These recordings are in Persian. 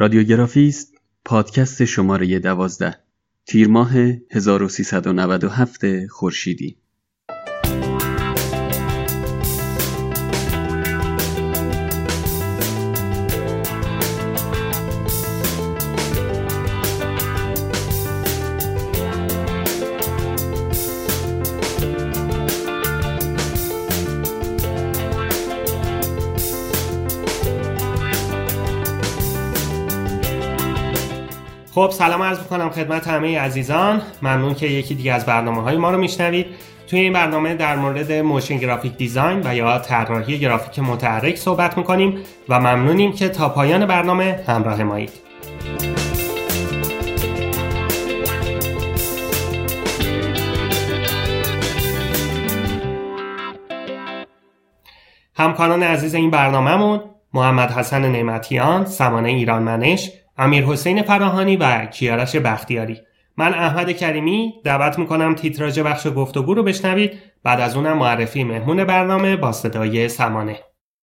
رادیوگرافیست پادکست شماره 12 تیر ماه 1397 خورشیدی. خب سلام عرض می‌کنم خدمت همه عزیزان. ممنون که یکی دیگه از برنامه‌های ما رو میشنوید. توی این برنامه در مورد موشن گرافیک دیزاین و یا طراحی گرافیک متحرک صحبت می‌کنیم و ممنونیم که تا پایان برنامه همراه مایید. همکاران عزیز این برنامه‌مون محمد حسن نعمتیان، سمانه ایرانمنش، امیر حسین فراهانی و کیارش بختیاری. من احمد کریمی دعوت میکنم تیتراژ بخش گفتگو رو بشنوید. بعد از اونم معرفی مهمون برنامه با صدای سمانه.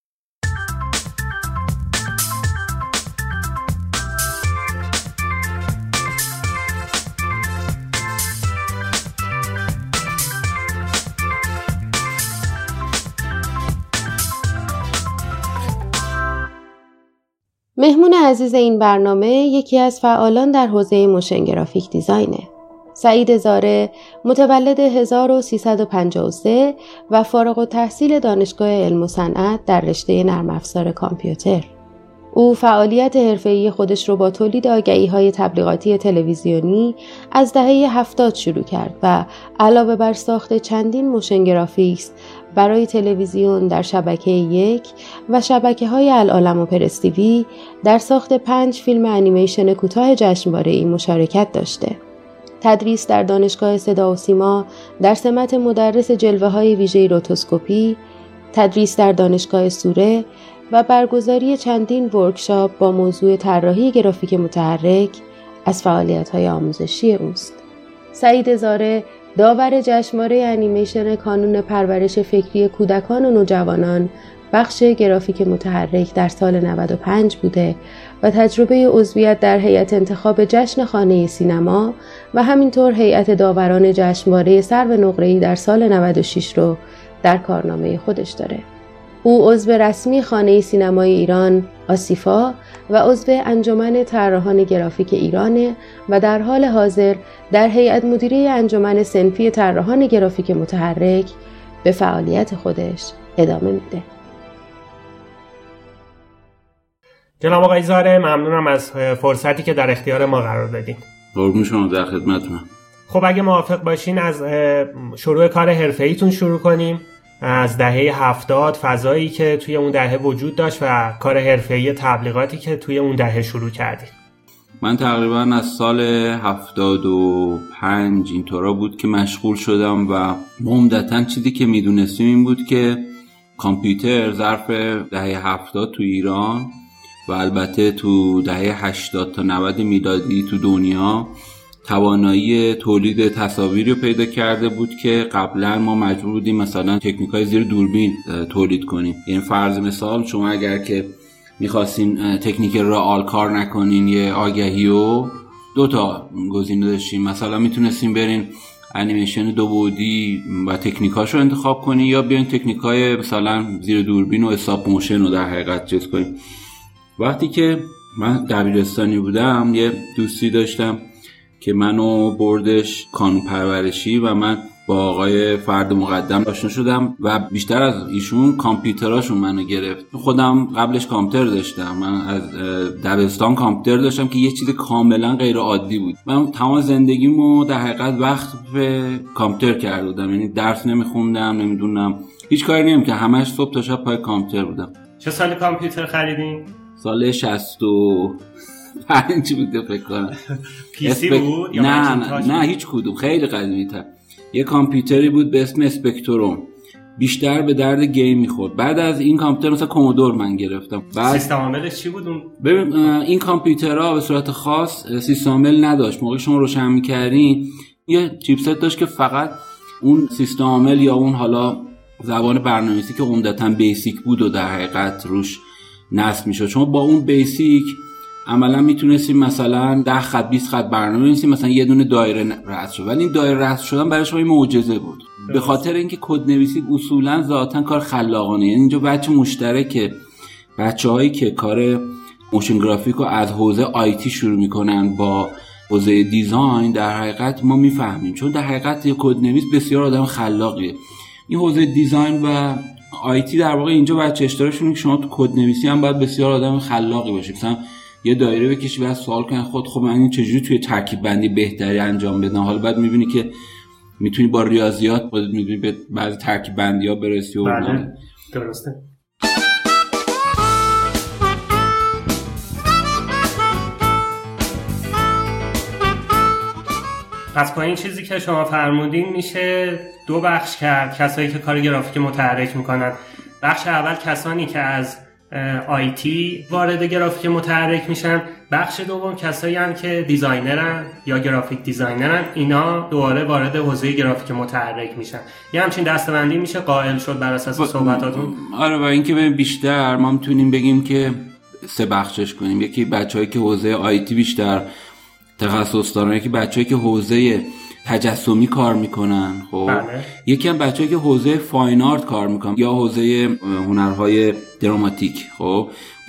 مهمون عزیز این برنامه یکی از فعالان در حوزه موشن گرافیک دیزاینه. سعید زاره متولد 1353 و فارغ التحصیل دانشگاه علم و صنعت در رشته نرم افزار کامپیوتر. او فعالیت حرفه‌ای خودش رو با تولید آگهی‌های تبلیغاتی تلویزیونی از دهه 70 شروع کرد و علاوه بر ساخت چندین موشن گرافیکس برای تلویزیون در شبکه 1 و شبکه‌های العالم و پرس تیوی در ساخت 5 فیلم انیمیشن کوتاه جشنواره‌ای مشارکت داشته. تدریس در دانشگاه صدا و سیما در سمت مدرس جلوه‌های ویژه روتوسکوپی، تدریس در دانشگاه سوره و برگزاری چندین ورکشاپ با موضوع طراحی گرافیک متحرک از فعالیت‌های آموزشی اوست. سعید زاره داور جشنواره انیمیشن کانون پرورش فکری کودکان و نوجوانان بخش گرافیک متحرک در سال 95 بوده و تجربه عضویت در هیئت انتخاب جشن خانه سینما و همینطور هیئت داوران جشنواره سرو نقره‌ای در سال 96 رو در کارنامه خودش داره. او عضو رسمی خانه سینمای ایران آسیفا و عضو انجمن طراحان گرافیک ایران و در حال حاضر در هیئت مدیره انجمن صنفی طراحان گرافیک متحرک به فعالیت خودش ادامه میده. جناب آقای زاره، ممنونم از فرصتی که در اختیار ما قرار دادین. قربون شما، در خدمتتونم. خب اگه موافق باشین از شروع کار حرفه‌ایتون شروع کنیم. از دهه 70 فضایی که توی اون دهه وجود داشت و کار حرفه‌ای تبلیغاتی که توی اون دهه شروع کردید. من تقریبا از سال 75 اینطورا بود که مشغول شدم و عمدتاً چیزی که میدونستیم این بود که کامپیوتر ظرف دهه 70 تو ایران و البته تو دهه 80 تا 90 میلادی تو دنیا توانایی تولید تصاویری رو پیدا کرده بود که قبلا ما مجبور بودیم مثلا تکنیک‌های زیر دوربین تولید کنیم. یعنی فرض مثال شما اگر که می‌خواستین تکنیک رئال کار نکنین یه آگهیو، دو تا گزینه داشتیم. مثلا میتونستین برین انیمیشن دو بعدی و تکنیکاشو انتخاب کنین یا بیاین تکنیک‌های مثلا زیر دوربین و استاپ موشن رو در حقیقت چیز کنین. وقتی که من دبیرستانی بودم یه دوستی داشتم که منو بردش کانون پرورشی و من با آقای فرد مقدم آشنا شدم و بیشتر از ایشون کامپیوتراشون منو گرفت. خودم قبلش کامپیوتر داشتم، من از دبستان کامپیوتر داشتم که یه چیز کاملا غیر عادی بود. من تمام زندگیمو در حقیقت وقت به کامپیوتر کرده بودم، یعنی درس نمیخوندم، نمیدونم هیچ کاری نمی‌کردم که همش صبح تا شب پای کامپیوتر بودم. چه سالی کامپیوتر خریدین؟ سال 65 بوده فکر کنم. پی سی بود یا نه هیچ کدوم، خیلی قدیمی‌تر. یه کامپیوتری بود به اسم اسپکتروم، بیشتر به درد گیم می‌خورد. بعد از این کامپیوتر مثلا کومودور من گرفتم. بعد سیستم عاملش چی بود اون؟ ببین این کامپیوترها به صورت خاص سیستم عامل نداشت. موقعی شما روشن می‌کردین یه چیپست داشت که فقط اون سیستم عامل یا اون حالا زبان برنامه‌نویسی که عمدتاً بیسیک بود و در حقیقت روش نصب می‌شد. شما با اون بیسیک عملا میتونستیم مثلا 10 خط 20 خط برنامه بنویسیم، مثلا یه دونه دایره رسم شد، ولی این دایره رسم شدن برای شما معجزه بود، به خاطر اینکه کد نویسی اصولا ذاتاً کار خلاقانه. یعنی اینجا بچه مشترکه، بچه‌هایی که کار موشن گرافیک رو از حوزه آیتی شروع میکنن با حوزه دیزاین، در حقیقت ما میفهمیم، چون در حقیقت یه کد نویس بسیار آدم خلاقیه. این حوزه دیزاین و آیتی در واقع اینجا بچه اشتراکشون که شما تو کد نویسی هم باید بسیار آدم خلاقی باشی، مثلا یه دایره بکشی بعد سوال کنی خب من این چجوری توی ترکیب بندی بهتری انجام بدم. حالا بعد میبینی که میتونی با ریاضیات خودت میتونی به بعضی ترکیب بندی‌ها برسی. بله درسته. پس با این چیزی که شما فرمودین میشه 2 بخش کرد کسایی که کار گرافیک متحرک میکنن. بخش اول کسانی که از آیتی وارد گرافیک متحرک میشن، بخش دوم کسایی هم که دیزاینرن یا گرافیک دیزاینرن، اینا دوباره وارد حوزه گرافیک متحرک میشن. یه همچین دسته‌بندی میشه قائل شد بر اساس صحبتاتون؟ آره، و اینکه ببین بیشتر ما میتونیم بگیم که 3 بخشش کنیم. یکی بچه‌هایی که حوزه آیتی بیشتر تخصص دارن، یکی بچه‌هایی که حوزه تجسمی کار میکنن، خب بله. یکی هم بچه‌ای که حوزه فاین آرت کار میکنن یا حوزه هنرهای دراماتیک، خب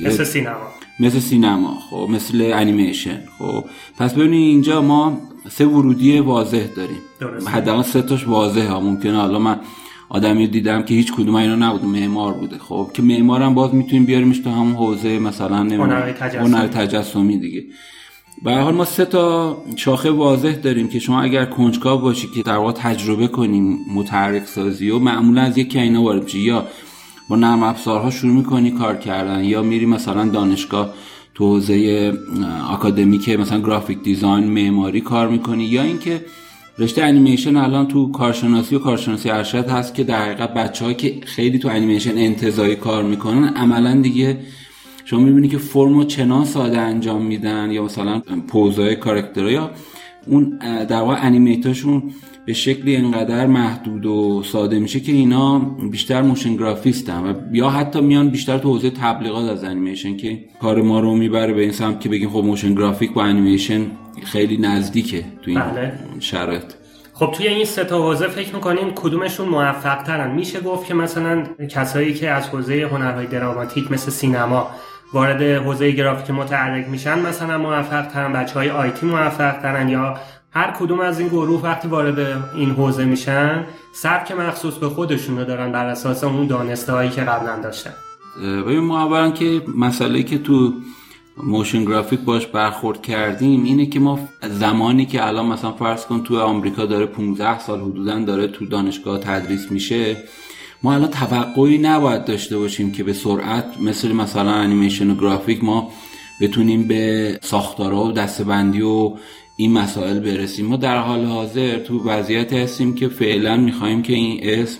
مثل سینما، خب مثل انیمیشن. خب پس ببینید اینجا ما 3 ورودی واضح داریم، حداقل 3 تاش واضحه. ممکنه حالا من آدمی دیدم که هیچ کدوم اینا نبود، معمار بوده، خب که معمارم باز میتونیم بیاریمش تو همون حوزه مثلا هنر تجسمی دیگه. به هر حال ما 3 تا شاخه واضح داریم که شما اگر کنجکاو باشی که در واقع تجربه کنیم متحرک سازی و معمولا از یک اینا وارد میشی، یا با نرم افزارها شروع میکنی کار کردن، یا میری مثلا دانشگاه تو حوزه آکادمیک مثلا گرافیک دیزاین معماری کار میکنی، یا اینکه رشته انیمیشن الان تو کارشناسی و کارشناسی ارشد هست که در حقیقت بچه‌ها که خیلی تو انیمیشن انتزاعی کار میکنن عملا دیگه شما میبینی که فرمو چنان ساده انجام میدن، یا مثلا پوزای کاراکترها یا اون در واقع انیمیتاشون به شکلی اینقدر محدود و ساده میشه که اینا بیشتر موشن گرافیستن و یا حتی میان بیشتر تو حوزه تبلیغات از انیمیشن که کار ما رو میبره به این سمت که بگیم خب موشن گرافیک با انیمیشن خیلی نزدیکه تو این شرایط. خب توی این 3 تا حوزه فکر می‌کنین کدومشون موفق ترن؟ میشه گفت که مثلا کسایی که از حوزه هنرهای دراماتیک مثل سینما وارد حوزه گرافیک متحرک میشن مثلا موفق ترن، بچهای آیتی موفق ترن، یا هر کدوم از این گروه وقتی وارد این حوزه میشن سبک مخصوص به خودشون رو دارن بر اساس اون دانسته‌هایی که قبلا داشتن؟ ببین ما اولا که مسئله‌ای که تو موشن گرافیک باش برخورد کردیم اینه که ما زمانی که الان مثلا فرض کن تو آمریکا داره 15 سال حدوداً داره تو دانشگاه تدریس میشه، ما الان توقعی نباید داشته باشیم که به سرعت مثلا انیمیشن و گرافیک ما بتونیم به ساختارها و دسته‌بندی و این مسائل برسیم. ما در حال حاضر تو وضعیت هستیم که فعلا میخوایم که این اسم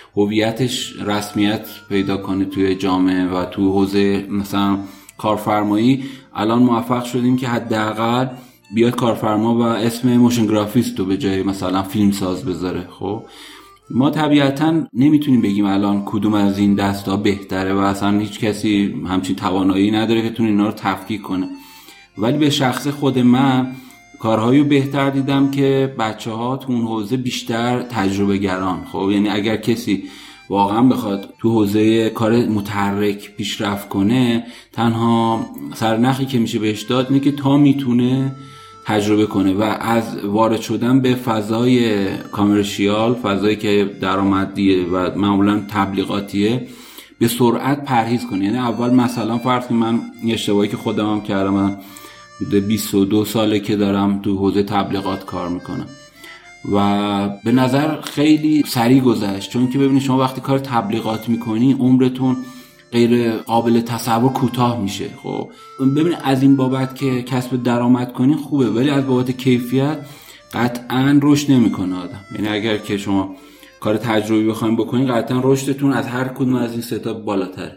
هویتش رسمیت پیدا کنه توی جامعه و تو حوزه مثلا کارفرمایی. الان موفق شدیم که حداقل بیاد کارفرما و اسم موشن گرافیست رو به جای مثلا فیلمساز بذاره. خب ما طبیعتا نمیتونیم بگیم الان کدوم از این دستا بهتره و اصلا هیچ کسی همچین توانایی نداره که تونه اینا رو تفکیک کنه، ولی به شخص خود من کارهایی رو بهتر دیدم که بچه‌ها تو اون حوزه بیشتر تجربه گران. خب یعنی اگر کسی واقعا بخواد تو حوزه کار متحرک پیشرفت کنه، تنها سرنخی که میشه بهش داد اینه که تا میتونه تجربه کنه و از وارد شدن به فضای کامرشیال، فضایی که درآمدیه و معمولا تبلیغاتیه، به سرعت پرهیز کنه. یعنی اول مثلا فرض کنم من اشتباهی که خودم هم کردم، من 22 ساله که دارم تو حوزه تبلیغات کار میکنم و به نظر خیلی سریع گذشت، چون که ببینید شما وقتی کار تبلیغات میکنی عمرتون غیر قابل تصور کوتاه میشه. خب ببینید از این بابت که کسب درآمد کنین خوبه، ولی از بابت کیفیت قطعاً رشد نمیکنه آدم. یعنی اگر که شما کار تجربی بخواید بکنین قطعاً رشدتون از هر کدوم از این سه تا بالاتره.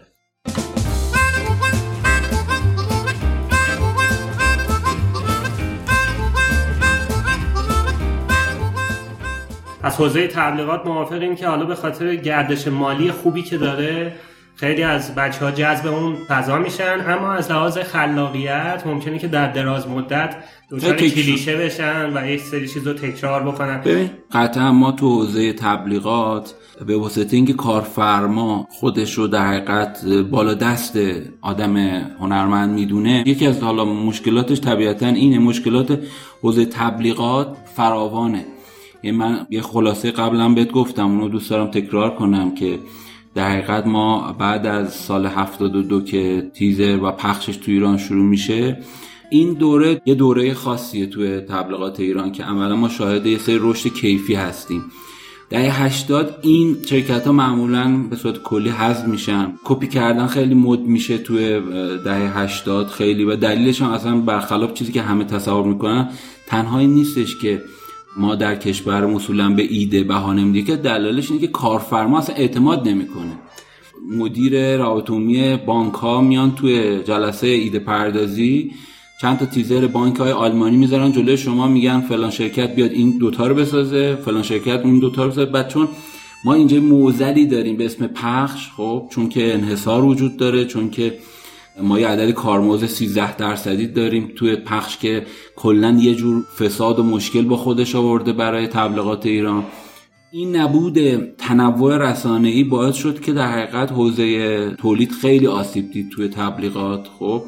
از حوزه تبلیغات موافقیم که حالا به خاطر گردش مالی خوبی که داره خیلی از بچه‌ها جذب اون فضا میشن، اما از لحاظ خلاقیت ممکنه که در دراز مدت دچار کلیشه بشن و یک سری چیزو تکرار بکنن. ببین قطعا ما تو حوزه تبلیغات به واسطه اینکه کارفرما خودش رو در حقیقت بالا دست آدم هنرمند میدونه، یکی از حالا مشکلاتش طبیعتا اینه، مشکلات حوزه تبلیغات فراوانه. یعنی من یه خلاصه قبلا بهت گفتم، اونو دوست دارم تکرار کنم که در حقیقت ما بعد از سال 72 که تیزر و پخشش تو ایران شروع میشه، این دوره یه دوره خاصیه توی تبلیغات ایران که عملا ما شاهد یه سری رشد کیفی هستیم. دهه 80 این شرکت‌ها معمولاً به صورت کلی حذف میشن، کپی کردن خیلی مد میشه توی دهه 80 خیلی، و دلیلش هم اصلا برخلاف چیزی که همه تصور میکنن تنها این نیستش که ما در کشور اصولاً به ایده بهانه میدیم، که دلیلش اینه که کارفرما اصلا اعتماد نمیکنه. مدیر روابط عمومی بانک‌ها میان توی جلسه ایده پردازی چند تا تیزر بانک‌های آلمانی میذارن جلوی شما، میگن فلان شرکت بیاد این دوتا رو بسازه، فلان شرکت اون دوتا رو بسازه. بعد چون ما اینجا معضلی داریم به اسم پخش، خب چون که انحصار وجود داره، چون که ما یه عدد کارمزد 13% داریم توی پخش که کلاً یه جور فساد و مشکل با خودش آورده برای تبلیغات ایران. این نبود تنوع رسانه‌ای باعث شد که در حقیقت حوزه تولید خیلی آسیب دید توی تبلیغات. خب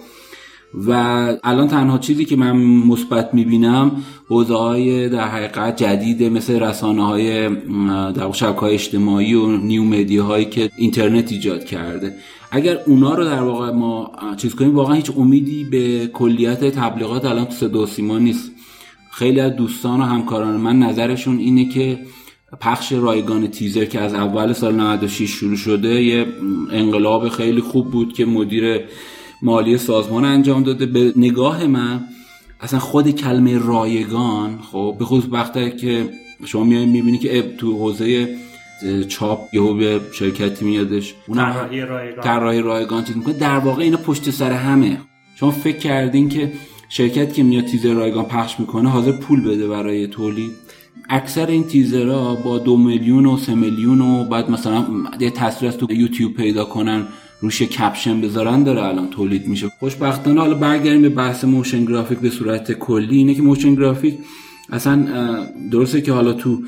و الان تنها چیزی که من مثبت میبینم حوزه‌های در حقیقت جدید مثل رسانه‌های در شبکه‌های اجتماعی و نیو مدیاهایی که اینترنت ایجاد کرده. اگر اونا رو در واقع ما چیز کنیم، واقعا هیچ امیدی به کلیت تبلیغات الان تو صدا و سیما نیست. خیلی از دوستان و همکاران من نظرشون اینه که پخش رایگان تیزر که از اول سال 96 شروع شده یه انقلاب خیلی خوب بود که مدیر مالی سازمان انجام داده. به نگاه من اصلا خود کلمه رایگان، خب به خصوص وقتی که شما میبینی که تو حوزه چاپ یهو به شرکتی میادش اون طراحی رایگان چیز میکنه، در واقع اینا پشت سر همه. شما فکر کردین که شرکت که میاد تیزر رایگان پخش میکنه حاضر پول بده برای تولید؟ اکثر این تیزرها با 2 میلیون و 3 میلیون و بعد مثلا یه تصویر از تو یوتیوب پیدا کنن روش کپشن بذارن داره الان تولید میشه. خوشبختانه حالا برگردیم به بحث موشن گرافیک به صورت کلی، اینه که موشن گرافیک اصلا درسته که حالا تو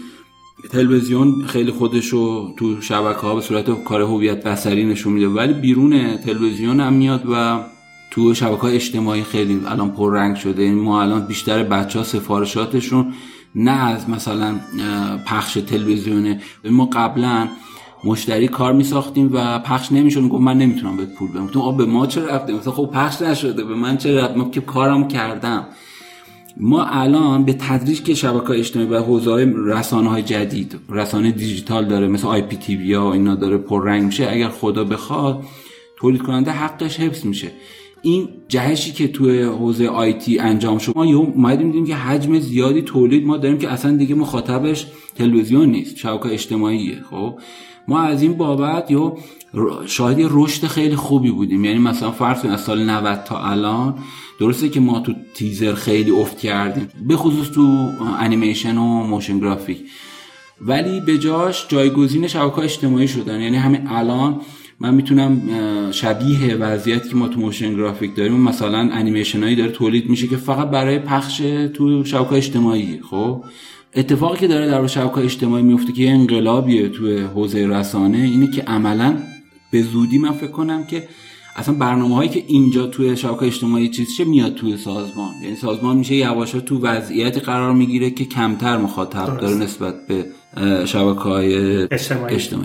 تلویزیون خیلی خودشو تو شبکه‌ها به صورت کار هویت بصری نشون میده، ولی بیرون تلویزیون هم میاد و تو شبکه‌های اجتماعی خیلی الان پررنگ شده. ما الان بیشتر بچه‌ها سفارشاتشون نه از مثلا پخش تلویزیونه. ما قبلا مشتری کار میساختیم و پخش نمیشد، میگفت من نمیتونم بهت پول بدم. گفتم به ما چه ربطه؟ مثلا خب پخش نشده، به من چه ربطه؟ من که کارم کردم. ما الان به تدریج که شبکه‌های اجتماعی و حوزه‌های رسانه‌های جدید، رسانه دیجیتال داره مثل آی پی تی وی ها اینا داره پررنگ میشه، اگر خدا بخواد تولید کننده حقش حفظ میشه. این جهشی که توی حوزه آیتی انجام شد، ما اومدیم دیدیم که حجم زیادی تولید ما داریم که اصلا دیگه مخاطبش تلویزیون نیست، شبکه اجتماعیه. خب ما از این بابت شاهد رشد خیلی خوبی بودیم. یعنی مثلا فرض کنید از سال 90 تا الان درسته که ما تو تیزر خیلی افت کردیم، به خصوص تو انیمیشن و موشن گرافیک، ولی به جاش جایگزین شبکه‌های اجتماعی شدن. یعنی همین الان من میتونم شبیه وضعیتی که ما تو موشن گرافیک داریم مثلا انیمیشنایی داره تولید میشه که فقط برای پخش تو شبکه‌های اجتماعی. خب اتفاقی که داره در شبکه‌های اجتماعی میفته که یه انقلابیه توی حوزه رسانه اینه که عملاً به زودی من فکر کنم که اصلا برنامه‌هایی که اینجا توی شبکه‌های اجتماعی چیزشه میاد توی سازمان. یعنی سازمان میشه یواشا تو وضعیتی قرار میگیره که کمتر مخاطب داره نسبت به شبکه‌های اجتماعی.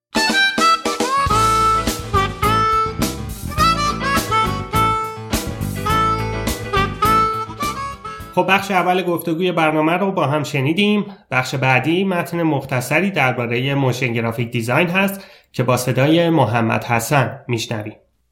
خب بخش اول گفتگوی برنامه رو با هم شنیدیم. بخش بعدی متن مختصری درباره موشن گرافیک دیزاین هست که با صدای محمد حسن میشنویم.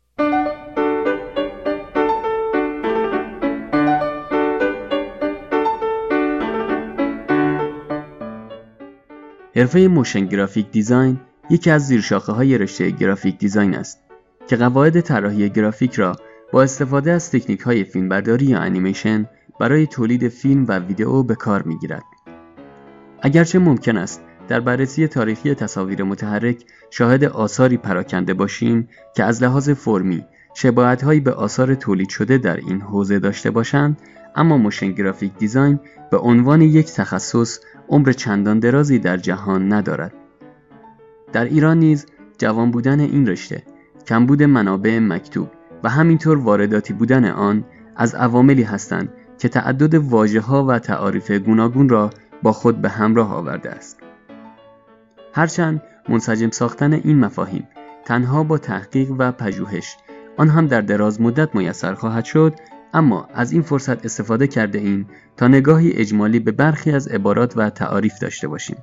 حرفه موشن گرافیک دیزاین یکی از زیرشاخه‌های رشته گرافیک دیزاین است که قواعد طراحی گرافیک را با استفاده از تکنیک‌های فیلمبرداری یا انیمیشن برای تولید فیلم و ویدئو به کار می‌گیرد. اگرچه ممکن است در بررسی تاریخی تصاویر متحرک شاهد آثاری پراکنده باشیم که از لحاظ فرمی شباهت‌هایی به آثار تولید شده در این حوزه داشته باشند، اما موشن گرافیک دیزاین به عنوان یک تخصص عمر چندان درازی در جهان ندارد. در ایران نیز جوان بودن این رشته، کمبود منابع مکتوب و همینطور وارداتی بودن آن از عواملی هستند که تعدد واژه‌ها و تعاریف گوناگون را با خود به همراه آورده است. هرچند منسجم ساختن این مفاهیم تنها با تحقیق و پژوهش آن هم در دراز مدت میسر خواهد شد، اما از این فرصت استفاده کرده ایم تا نگاهی اجمالی به برخی از عبارات و تعاریف داشته باشیم.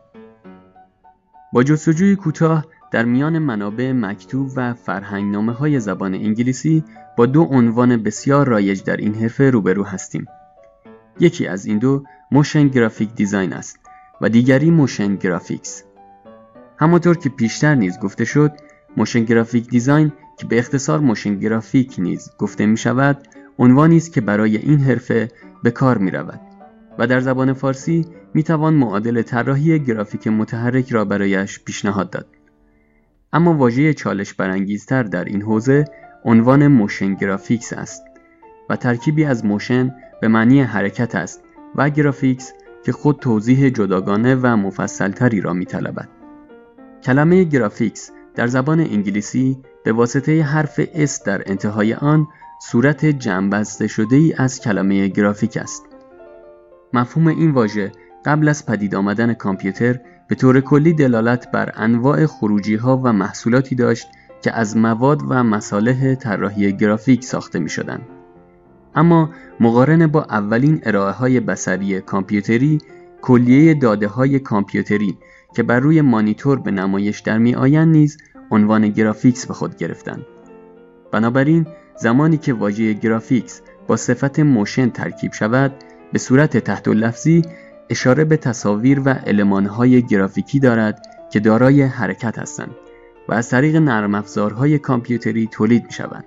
با جستجوی کوتاه در میان منابع مکتوب و فرهنگنامه‌های زبان انگلیسی با دو عنوان بسیار رایج در این حرفه روبرو هستیم. یکی از این دو موشن گرافیک دیزاین است و دیگری موشن گرافیکس. همانطور که پیشتر نیز گفته شد، موشن گرافیک دیزاین که به اختصار موشن گرافیک نیز گفته می شود، عنوانی است که برای این حرفه به کار می رود و در زبان فارسی می توان معادل طراحی گرافیک متحرک را برایش پیشنهاد داد. اما واژه چالش برانگیزتر در این حوزه عنوان موشن گرافیکس است و ترکیبی از موشن به معنی حرکت است و گرافیکس که خود توضیح جداگانه و مفصلتری را می طلبد. کلمه گرافیکس در زبان انگلیسی به واسطه حرف اس در انتهای آن صورت جمع‌بسته شده‌ای از کلمه گرافیک است. مفهوم این واژه قبل از پدید آمدن کامپیوتر به طور کلی دلالت بر انواع خروجی‌ها و محصولاتی داشت که از مواد و مصالح طراحی گرافیک ساخته می‌شدند. اما مقارنه با اولین ارائه‌های بصری کامپیوتری، کلیه داده‌های کامپیوتری که بر روی مانیتور به نمایش در می‌آیند نیز عنوان گرافیکس به خود گرفتند. بنابراین زمانی که واژه گرافیکس با صفت موشن ترکیب شود، به صورت تحت لفظی اشاره به تصاویر و المان‌های گرافیکی دارد که دارای حرکت هستند و از طریق نرم افزارهای کامپیوتری تولید می‌شوند.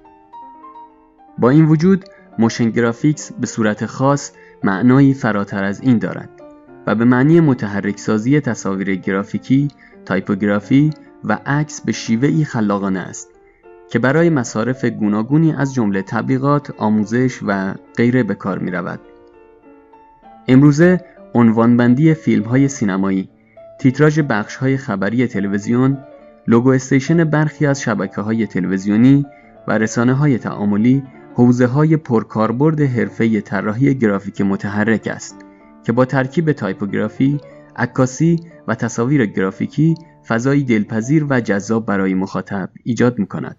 با این وجود موشن گرافیکس به صورت خاص معنایی فراتر از این دارد و به معنی متحرک سازی تصاویر گرافیکی، تایپوگرافی و عکس به شیوهی خلاقانه است که برای مصارف گوناگونی از جمله تبلیغات، آموزش و غیره به کار می رود. امروزه عنوانبندی فیلم‌های سینمایی، تیتراژ بخش‌های خبری تلویزیون، لوگو استیشن برخی از شبکه‌های تلویزیونی و رسانه‌های تعاملی حوزه‌های پرکاربرد حرفه‌ای طراحی گرافیک متحرک است که با ترکیب تایپوگرافی، عکاسی و تصاویر گرافیکی فضایی دلپذیر و جذاب برای مخاطب ایجاد می‌کند.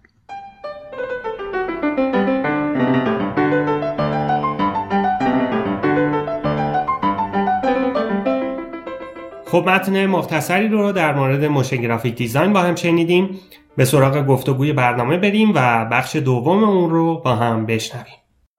خب متن مختصری رو در مورد موشن گرافیک دیزاین با هم شنیدیم. به سراغ گفتگوی برنامه بریم و بخش دوم اون رو با هم بشنویم.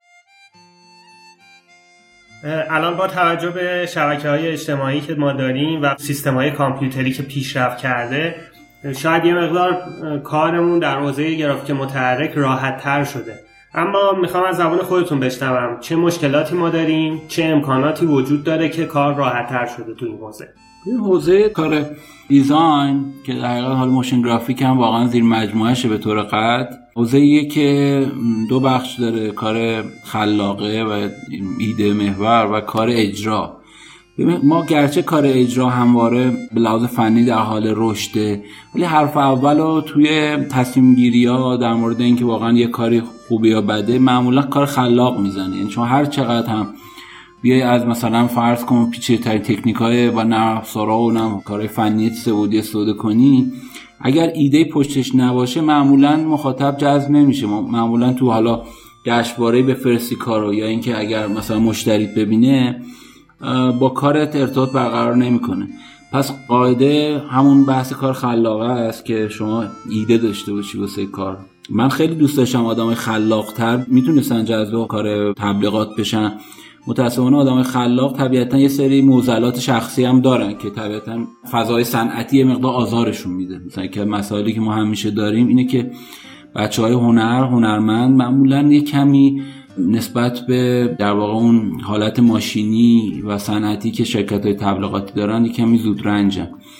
الان با توجه به شبکه‌های اجتماعی که ما داریم و سیستم‌های کامپیوتری که پیشرفت کرده، شاید یه مقدار کارمون در حوزه گرافیک متحرک راحت‌تر شده. اما میخوام از زبان خودتون بشنوم چه مشکلاتی ما داریم، چه امکاناتی وجود داره که کار راحت‌تر شده تو این حوزه. این حوزه کار دیزاین که در حقیقت حال موشن گرافیک هم واقعا زیر مجموعه‌شه به طور قطع. حوزه‌ایه که دو بخش داره، کار خلاقه و ایده محور و کار اجرا. ما گرچه کار اجرا همواره به لحاظ فنی در حال رشده، ولی حرف اولو توی تصمیم گیری‌ها در مورد اینکه واقعا یه کاری خوبه یا بده معمولا کار خلاق میزنه. یعنی چون هر چقدر هم بیای از مثلا فرض کن پیچیده‌ترین تکنیک‌های و نرم افزارها و کارهای فنی سعودی استفاده کنی، اگر ایده پشتش نباشه معمولا مخاطب جذب نمیشه. معمولا تو حالا گشتواره‌ای بفرستی کارو یا اینکه اگر مثلا مشتریت ببینه با کارت ارتباط برقرار نمیکنه. پس قاعده همون بحث کار خلاقه است که شما ایده داشته باشی واسه کار. من خیلی دوست داشتم آدمای خلاق‌تر میتونستن جذب کار تبلیغات بشن. متأسفانه آدمای خلاق طبیعتا یه سری معضلات شخصی هم دارن که طبیعتا فضای صنعتی مقدار آزارشون میده. مثلا که مسائلی که ما همیشه داریم اینه که بچهای هنرمند معمولا یه کمی نسبت به در واقع اون حالت ماشینی و صنعتی که شرکت‌های تبلیغاتی دارن یه کمی زود رنجن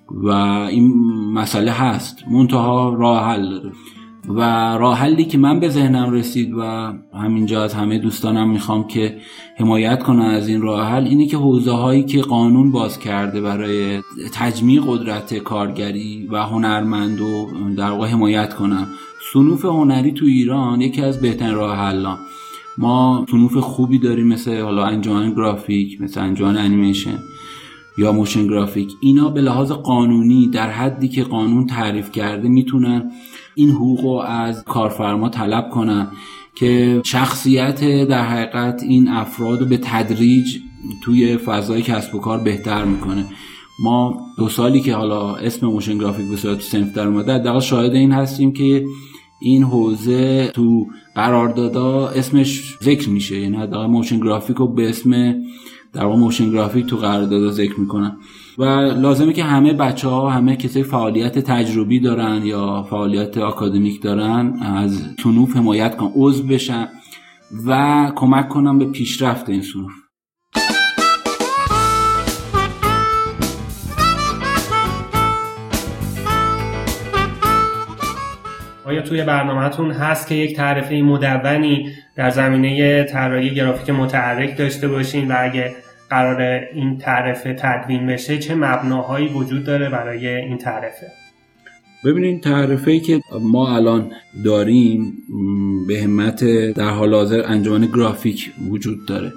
و این مسئله هست، منتها راه حل داره. و راه حلی که من به ذهنم رسید و همینجا از همه دوستانم میخوام که حمایت کنن از این راه حل، اینه که حوزه هایی که قانون باز کرده برای تجمیع قدرت کارگری و هنرمندو در واقع حمایت کنن. صنوف هنری تو ایران یکی از بهترین راه حل‌ها. ما صنوف خوبی داریم مثل حالا انجمن گرافیک، مثل انجمن انیمیشن یا موشن گرافیک. اینا به لحاظ قانونی در حدی که قانون تعریف کرده میتونن این حقوقو از کارفرما طلب کنن که شخصیت در حقیقت این افرادو به تدریج توی فضای کسب و کار بهتر میکنه. ما 2 سالی که حالا اسم موشن گرافیک به صورت صنف در اومده، حداقل شاهد این هستیم که این حوزه تو قراردادها اسمش ذکر میشه، یعنی حداقل موشن گرافیک رو به اسم در واقع موشن گرافیک تو قراردادها ذکر میکنن. و لازمه که همه بچه‌ها، همه کسایی فعالیت تجربی دارن یا فعالیت آکادمیک دارن از صنوف حمایت کنن، عضو بشن و کمک کنن به پیشرفت این صنوف. آیا توی برنامه‌تون هست که یک تعرفه مدونی در زمینه طراحی گرافیک متحرک داشته باشین و اگه قرار این تعرفه تدوین بشه چه مبناهایی وجود داره برای این تعرفه؟ ببینید، تعرفه‌ای که ما الان داریم به همت در حال حاضر انجمن گرافیک وجود داره.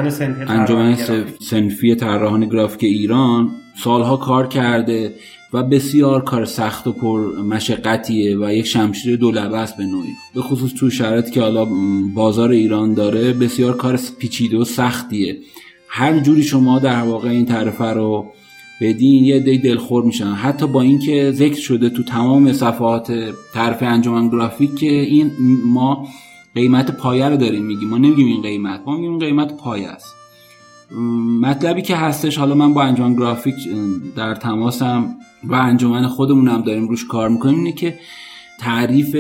انجمن صنفی طراحان گرافیک ایران سالها کار کرده و بسیار کار سخت و پر مشقتیه و یک شمشیر دولبه است به نوعی، به خصوص تو شرایطی که حالا بازار ایران داره. بسیار کار پیچیده و سختیه. هر جوری شما در واقع این تعرفه رو بدین یه عده دلخور میشن، حتی با اینکه ذکر شده تو تمام صفحات تعرفه انجمن گرافیک که این ما قیمت پایه رو داریم میگیم، ما نمیگیم این قیمت، ما میگیم قیمت پایه است. مطلبی که هستش، حالا من با انجمن گرافیک در تماسم و انجمن خودمونم داریم روش کار میکنیم، اینه که تعریف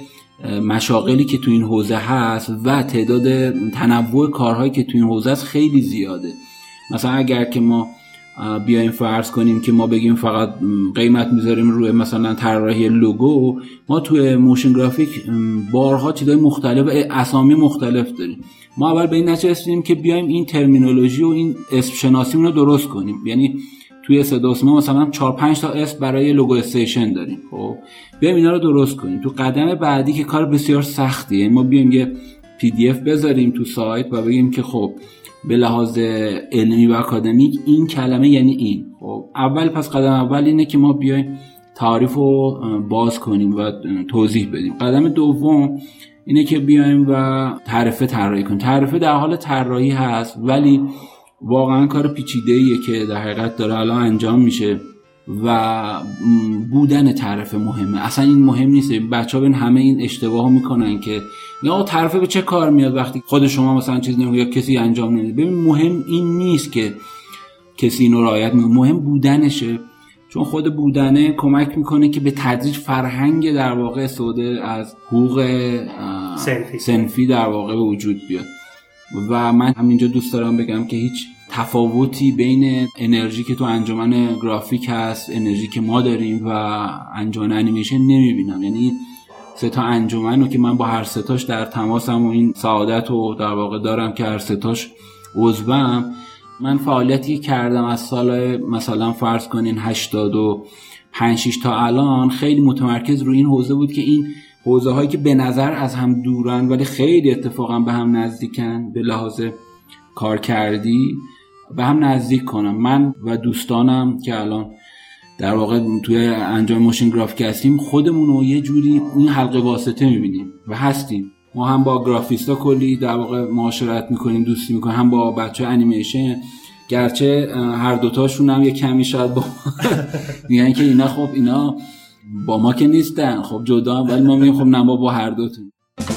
مشاغلی که تو این حوزه هست و تعداد تنوع کارهایی که تو این حوزه هست خیلی زیاده. مثلا اگر که ما بیایم فرض کنیم که ما بگیم فقط قیمت میذاریم روی مثلا طراحی لوگو، ما توی موشن گرافیک بارها چیزای مختلف و اسامی مختلف داریم. ما اول به این نتیجه رسیدیم که بیایم این ترمینولوژی و این اسم شناسیمون رو درست کنیم. یعنی توی صداسما مثلا 4-5 تا اسم برای لوگو استیشن داریم. خب بیایم اینا رو درست کنیم. تو قدم بعدی که کار بسیار سختیه، ما بیایم یه PDF بذاریم تو سایت و بگیم که خب به لحاظ علمی و اکادمیک این کلمه یعنی این. خب اول پس قدم اول اینه که ما بیایم تعریف رو باز کنیم و توضیح بدیم. قدم دوم اینه که بیایم و تعرفه طراحی کنیم. تعرفه در حال طراحی هست ولی واقعا کار پیچیده‌ایه که در حقیقت داره الان انجام میشه و بودن تعرفه مهمه. اصلا این مهم نیست. بچه‌ها ببین همه این اشتباهو میکنن که یا تعرفه به چه کار میاد وقتی خود شما مثلا چیز نمیگه یا کسی انجام نمیده. ببین مهم این نیست که کسی اینو رعایت میکنه، مهم بودنشه، چون خود بودنه کمک میکنه که به تدریج فرهنگ در واقع استفاده از حقوق صنفی در واقع به وجود بیاد. و من همینجا دوست دارم بگم که هیچ تفاوتی بین انرژی که تو انجمن گرافیک هست، انرژی که ما داریم و انجمن انیمیشن نمیبینم. یعنی 3 تا انجمن رو که من با هر 3 تاش در تماسم و این سعادت رو در واقع دارم که هر 3 تاش عضوم. من فعالیتی کردم از سال مثلا فرض کنین 85-6 تا الان خیلی متمرکز روی این حوزه بود که این حوزه هایی که به نظر از هم دورن ولی خیلی اتفاقا به هم نزدیکن به لحاظ کار کردی به هم نزدیک کنم. من و دوستانم که الان در واقع توی انجام موشن گرافیک هستیم خودمون رو یه جوری این حلقه واسطه میبینیم و هستیم. ما هم با گرافیستا کلی در واقع معاشرت میکنیم، دوستی میکنیم، هم با بچه انیمیشن، گرچه هر دوتاشون هم یه کمی شاید با میگن که اینا خب اینا با ما که نیستن، خب جدا هم، ولی ما میگیم خب نه با هر دوتون.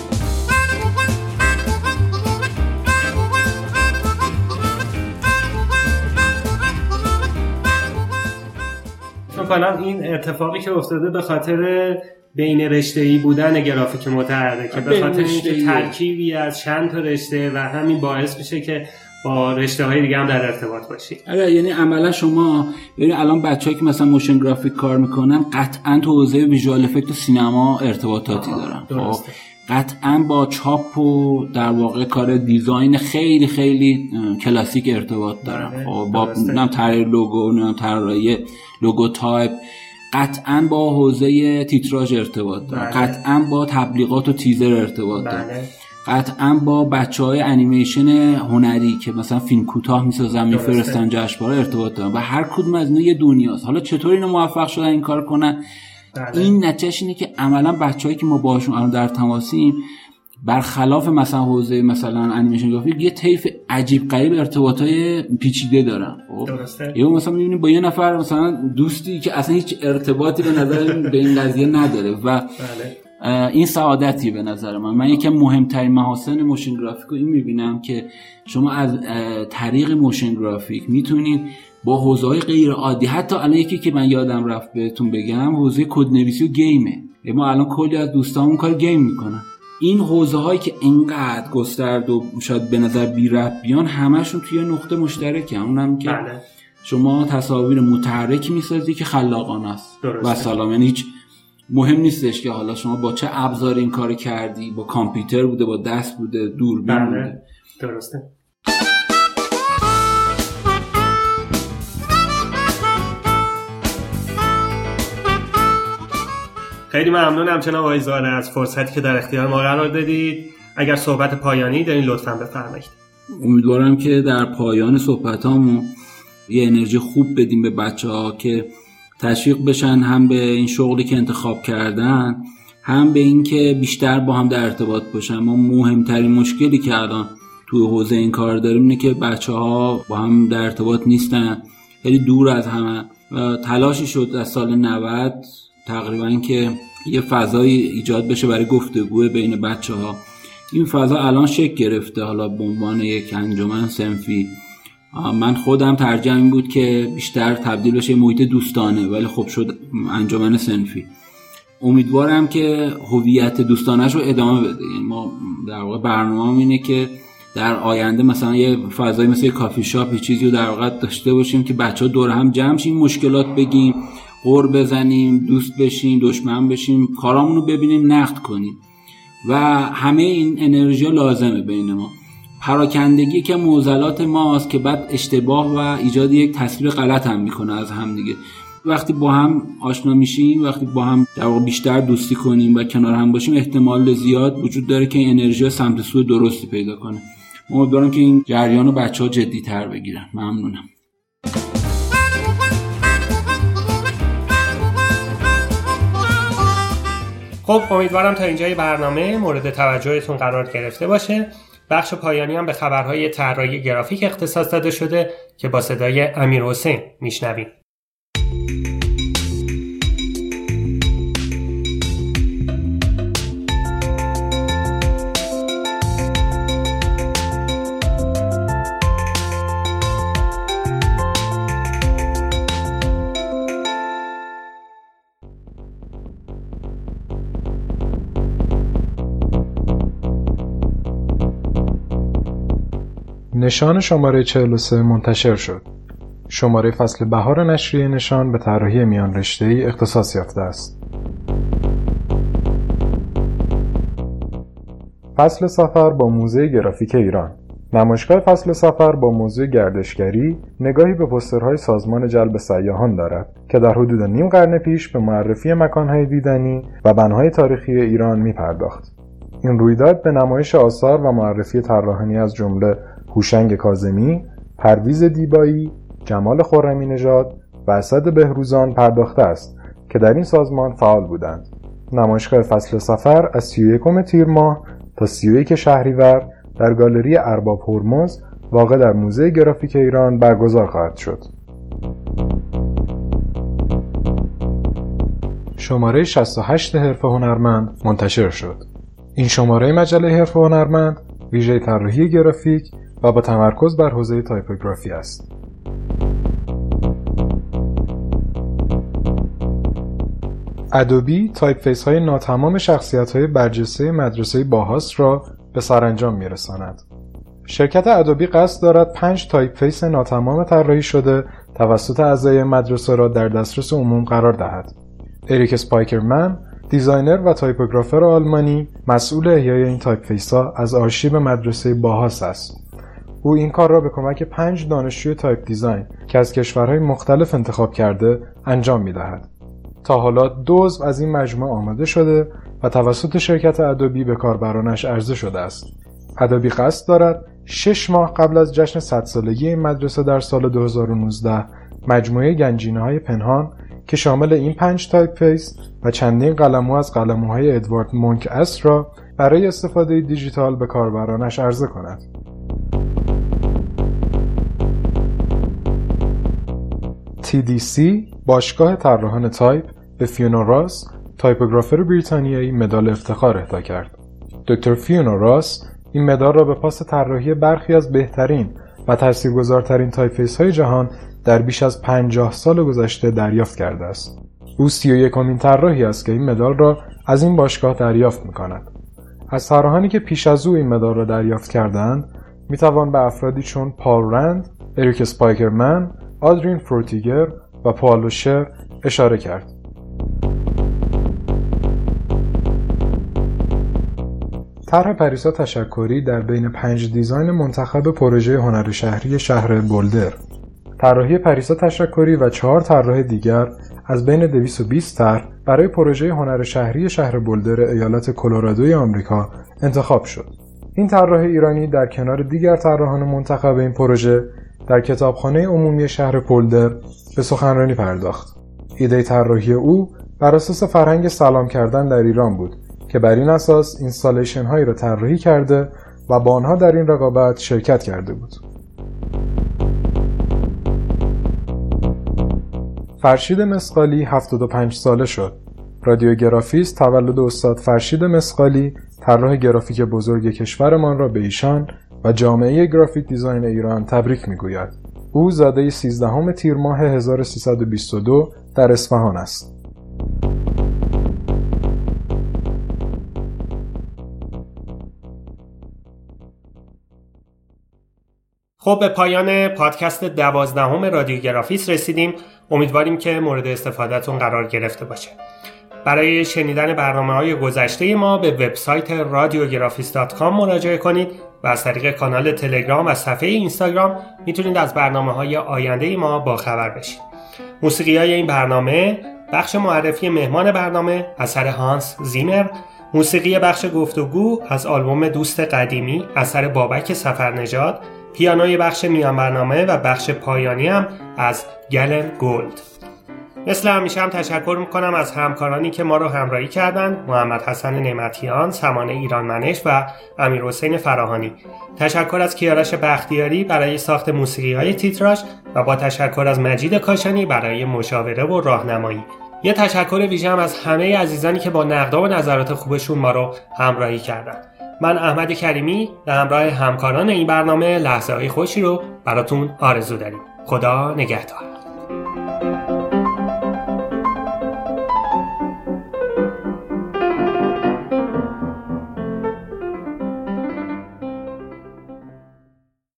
مثلا این اتفاقی که افتاده به خاطر بین رشته‌ای بودن گرافیک متحرک، به خاطر اینکه ترکیبی از چند تا رشته و همین باعث میشه که با رشته‌های دیگه هم در ارتباط باشید. آره، یعنی عملا شما ببینید الان بچه‌ای که مثلا موشن گرافیک کار میکنن قطعاً تو حوزه ویژوال افکت و سینما ارتباطاتی دارن. خب قطعاً با چاپ و در واقع کار دیزاین خیلی خیلی کلاسیک ارتباط دارن. خب با طراحی لوگو، طراحی لوگو تایپ، قطعاً با حوزه تیتراژ ارتباط دارن. قطعاً با تبلیغات و تیزر ارتباط دارن. قطعاً با بچهای انیمیشن هنری که مثلا فیلم کوتاه میسازن میفرستن جشنواره ارتباط دارن و هر کدوم از اینا یه دنیاست. حالا چطور اینا موفق شدن این کار کنن؟ این نتیجهش اینه که عملاً بچه‌هایی که ما باشون الان در تماسیم، برخلاف مثلا حوزه مثلا انیمیشن گرافیک، یه طیف عجیب غریب ارتباطای پیچیده دارن. درسته. یا مثلا می‌بینیم با یه نفر مثلا دوستی که اصلا هیچ ارتباطی به نظر به این قضیه نداره و این سعادتی به نظر من یکی از مهمترین محاسن موشن گرافیک رو این می‌بینم که شما از طریق موشن گرافیک میتونید با حوزه‌های غیر عادی، حتی الان یکی که من یادم رفت بهتون بگم، حوزه کدنویسی و گیمه. ما الان کلی از دوستامون کار گیم میکنن. این حوزه‌هایی که اینقدر گسترد و شاید به نظر بی ربط بیان، همشون توی نقطه مشترکه، اونم که شما تصاویر متحرک میسازی که خلاقانه است و سلام. یعنی هیچ مهم نیستش که حالا شما با چه ابزار این کارو کردی، با کامپیوتر بوده، با دست بوده، دوربین بوده. درسته. خیلی ممنونم جناب آقای زاره از فرصتی که در اختیار ما قرار دادید. اگر صحبت پایانی دارین لطفاً بفرمایید. امیدوارم که در پایان صحبتامون یه انرژی خوب بدیم به بچه‌ها که تشویق بشن هم به این شغلی که انتخاب کردن، هم به این که بیشتر با هم در ارتباط باشن. ما مهمترین مشکلی که الان توی حوزه این کار داریم اینه که بچه‌ها با هم در ارتباط نیستن، خیلی دور از همه. تلاشی شد از سال 90 تقریبا که یه فضایی ایجاد بشه برای گفتگو بین بچه‌ها. این فضا الان شکل گرفته، حالا به عنوان یک انجمن صنفی. من خودم ترجیح این بود که بیشتر تبدیل بشه محیط دوستانه، ولی خب شد انجمن صنفی. امیدوارم که هویت دوستانه‌شو ادامه بده. یعنی ما در واقع برنامه‌مون اینه که در آینده مثلا یه فضایی مثل کافی شاپ چیزی رو در واقع داشته باشیم که بچه‌ها دور هم جمع شیم، مشکلات بگیم، قور بزنیم، دوست بشیم، دشمن بشیم، کارامون رو ببینیم، نقد کنیم و همه این انرژی لازمه بین ما. پراکندگی که معضلات ماست که بعد اشتباه و ایجاد یک تصویر غلط هم میکنه از هم دیگه. وقتی با هم آشنا میشیم، وقتی با هم در واقع بیشتر دوستی کنیم و کنار هم باشیم، احتمال زیاد وجود داره که این انرژی سمت سوی درستی پیدا کنه. امیدوارم که این جریان رو بچه‌ها جدی‌تر بگیرن. ممنونم. خب امیدوارم تا اینجای برنامه مورد توجهتون قرار گرفته باشه. بخش پایانی هم به خبرهای طراحی گرافیک اختصاص داده شده که با صدای امیرحسین میشنویم. نشان شماره 43 منتشر شد. شماره فصل بهار نشریه نشان به طراحی میان رشته‌ای اختصاص یافته است. فصل سفر با موزه گرافیک ایران. نمایشگاه فصل سفر با موضوع گردشگری نگاهی به پوسترهای سازمان جلب سیاحان دارد که در حدود نیم قرن پیش به معرفی مکانهای دیدنی و بناهای تاریخی ایران می‌پرداخت. این رویداد به نمایش آثار و معرفی طراحانی از جمله هوشنگ کاظمی، پرویز دیبایی، جمال خرمی نژاد و اسد بهروزان پرداخته است که در این سازمان فعال بودند. نمایشگاه فصل سفر از 31 تیر ماه تا 31 شهریور در گالری ارباب هرمز واقع در موزه گرافیک ایران برگزار خواهد شد. شماره 68 حرفه هنرمند منتشر شد. این شماره مجله حرفه هنرمند ویژه طراحی گرافیک و با تمرکز بر حوزه تایپوگرافی است. ادوبی تایپ فیس های ناتمام شخصیت های برجسته مدرسه باهاس را به سرانجام میرساند. شرکت ادوبی قصد دارد 5 تایپ فیس ناتمام طراحی شده توسط اعضای مدرسه را در دسترس عموم قرار دهد. اریک اسپایکرمن، دیزاینر و تایپوگرافر آلمانی، مسئول احیای این تایپ فیس‌ها از آرشیو مدرسه باهاس است. او این کار را به کمک 5 دانشجوی تایپ دیزاین که از کشورهای مختلف انتخاب کرده انجام می‌دهد. تا حالا 2 عضو از این مجموعه آماده شده و توسط شرکت ادوبی به کاربرانش عرضه شده است. ادوبی قصد دارد 6 ماه قبل از جشن 100 سالگی این مدرسه در سال 2019 مجموعه گنجینه‌های پنهان که شامل این 5 تایپ فیس و چندین قلممو از قلمموهای ادوارد مونک اس را برای استفاده دیجیتال به کاربرانش عرضه کند. TDC باشگاه طراحان تایپ به فیونا راس، تایپوگرافر بریتانیایی، مدال افتخار اهدا کرد. دکتر فیونا راس این مدال را به پاس طراحی برخی از بهترین و تاثیرگذارترین تایپفیس‌های جهان در بیش از 50 سال گذشته دریافت کرده است. او 31مین طراحی است که این مدال را از این باشگاه دریافت می‌کند. از طراحانی که پیش از او این مدال را دریافت کردند، می‌توان به افرادی چون پال رند، اریک اسپایکرمن، آدرین فورتیگر و پائولو شر اشاره کرد. طرح پریسا تشکری در بین 5 دیزاین منتخب پروژه هنر شهری شهر بولدر. طراحی پریسا تشکری و 4 طراح دیگر از بین 220 طرح برای پروژه هنر شهری شهر بولدر ایالت کلرادوی آمریکا انتخاب شد. این طراح ایرانی در کنار دیگر طراحان منتخب این پروژه در کتابخانه عمومی شهر بولدر به سخنرانی پرداخت. ایده طراحی او بر اساس فرهنگ سلام کردن در ایران بود که بر این اساس اینستالیشن هایی را طراحی کرده و با آنها در این رقابت شرکت کرده بود. فرشید مسقالی 75 ساله شد. رادیوگرافیست تولد استاد فرشید مسقالی، طراح گرافیک بزرگ کشورمان را به ایشان و جامعه گرافیک دیزاین ایران تبریک می‌گوید. او زاده 13 تیر ماه 1322 در اصفهان است. خب به پایان پادکست 12 رادیوگرافیست رسیدیم. امیدواریم که مورد استفادهتون قرار گرفته باشه. برای شنیدن برنامه‌های گذشته ما به وبسایت radiografist.com مراجعه کنید و از طریق کانال تلگرام و صفحه اینستاگرام میتونید از برنامه‌های آینده ما باخبر بشید. موسیقی‌های این برنامه: بخش معرفی مهمان برنامه اثر هانس زیمر، موسیقی بخش گفتگو از آلبوم دوست قدیمی اثر بابک سفرنژاد، پیانوی بخش میان برنامه و بخش پایانی هم از گلن گولد. مثل همیشه هم تشکر میکنم از همکارانی که ما رو همراهی کردند: محمد حسن نعمتیان، سمانه ایرانمنش و امیرحسین فراهانی. تشکر از کیارش بختیاری برای ساخت موسیقی‌های تیتراژ و با تشکر از مجید کاشانی برای مشاوره و راهنمایی. یه تشکر ویژه هم از همه عزیزانی که با نقد و نظرات خوبشون ما رو همراهی کردند. من احمد کریمی به همراه همکاران این برنامه لحظه‌های خوشی رو براتون آرزو داریم. خدا نگهدار.